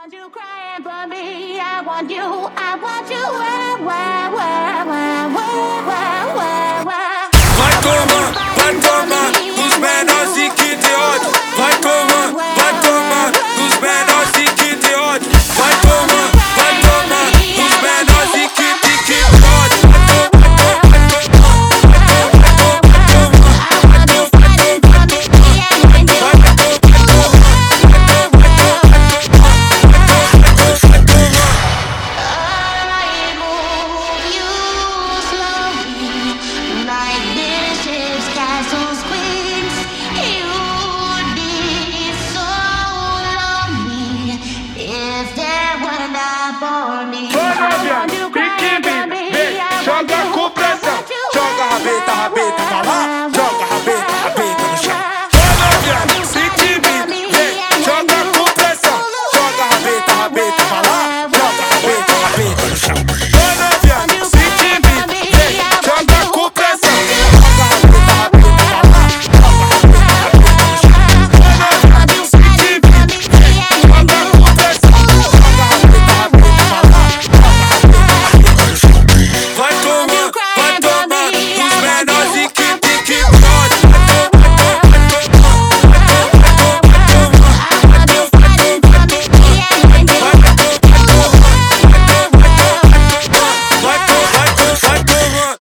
want you crying for me. I want you, Vai tomar, dos menores que tem ódio. Vai tomar.